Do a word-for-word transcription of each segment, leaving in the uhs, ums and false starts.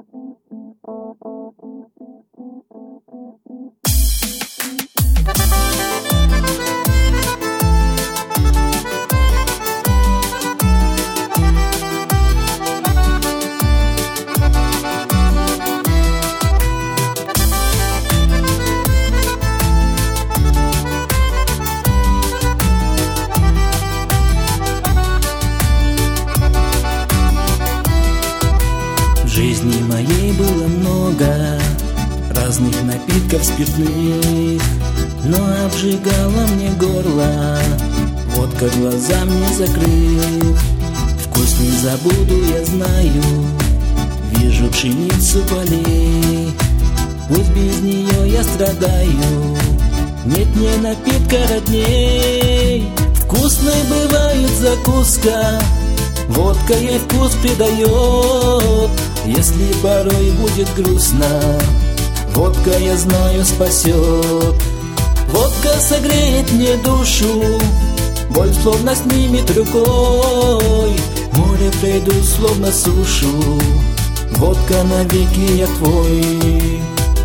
В жизни моей было много разных напитков спиртных, но обжигала мне горло водка, глаза мне закрыв. Вкус не забуду, я знаю, вижу пшеницу полей. Пусть без нее я страдаю, нет мне напитка родней. Вкусной бывает закуска, водка ей вкус придает. Если порой будет грустно, водка, я знаю, спасет. Водка согреет мне душу, боль словно снимет рукой. Море пройду словно сушу, водка навеки я твой.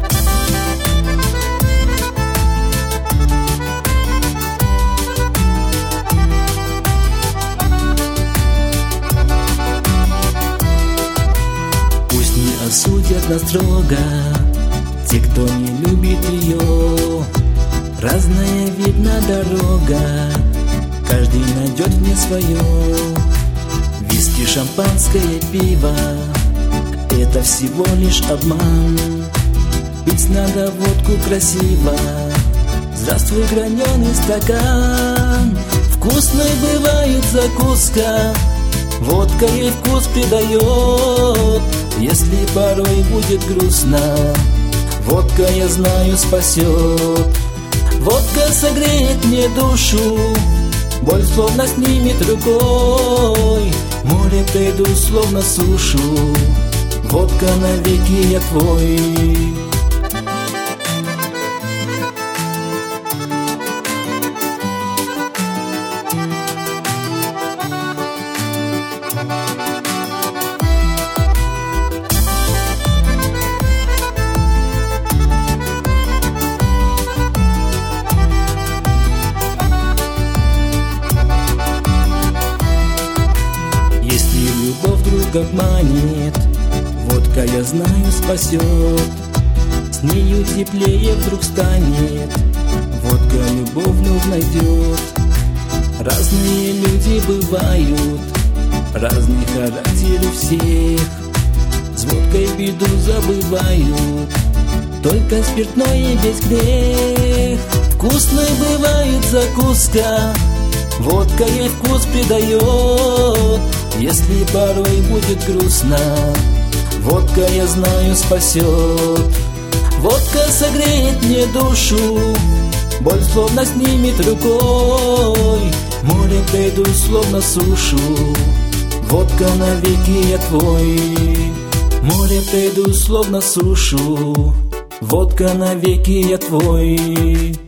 Осудят нас строго те, кто не любит ее. Разная видна дорога, каждый найдет в ней свое. Виски, шампанское, пиво — это всего лишь обман. Пить надо водку красиво. Здравствуй, граненый стакан. Вкусной бывает закуска, водка ей вкус придает. Если порой будет грустно, водка, я знаю, спасет. Водка согреет мне душу, боль словно снимет рукой. Море пройду словно сушу, водка навеки я твой. Обманет, водка, я знаю, спасет. С нею теплее вдруг станет, водка любовь вновь найдет. Разные люди бывают, разный характер у всех. С водкой беду забывают, только спиртное без грех. Вкусной бывает закуска, водка ей вкус придает. Если порой будет грустно, водка, я знаю, спасет. Водка согреет мне душу, боль словно снимет рукой. Море пройду словно сушу, водка навеки я твой. Море пройду словно сушу, водка навеки я твой.